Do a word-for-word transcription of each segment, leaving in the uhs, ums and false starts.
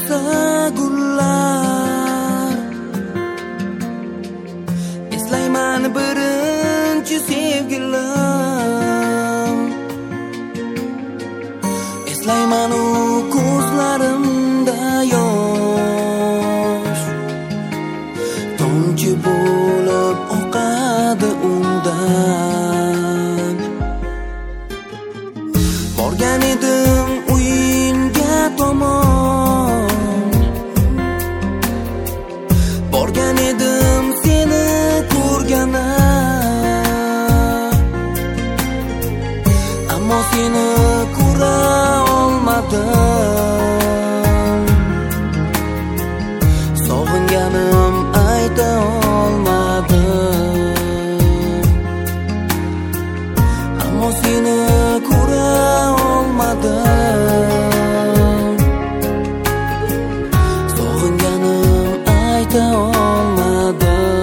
ochilsa gullar, eslayman birinchi sevgilim, eslayman u ko'zlarimda yosh, tomchi bo'lib oqadi undan. Borgan edim uyingga tomon, borgan edim seni ko'rgana, ammo seni ko'ra olmadim. Sog'inganim ayta olmadim, ammo seni ko'ra olmadim. Sog'inganim ayta olmadim.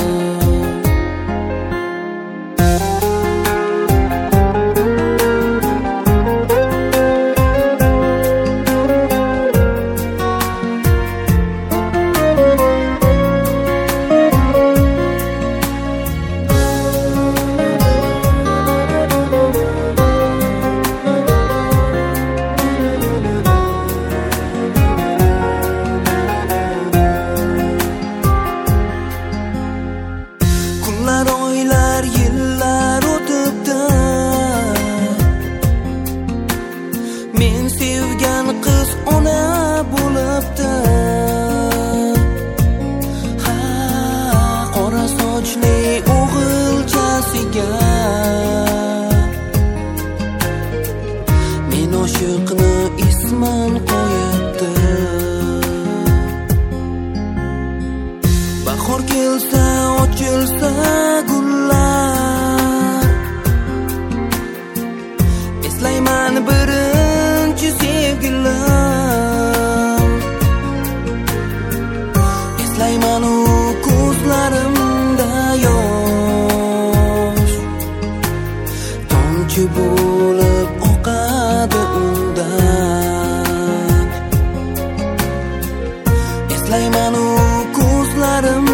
Kunlar, oylar, yillar o'tibdi, men sevgan qiz ona bo'libdi. Ha, qora sochli o'g'ilchasiga men oshiqni isman qo'yibdi. Bahor kelsa ochilsa gullar, eslayman birinchi sevgilim, eslayman u ko'zlarimda yosh, tomchi bo'lib oqadi undan. Eslayman u ko'zlarim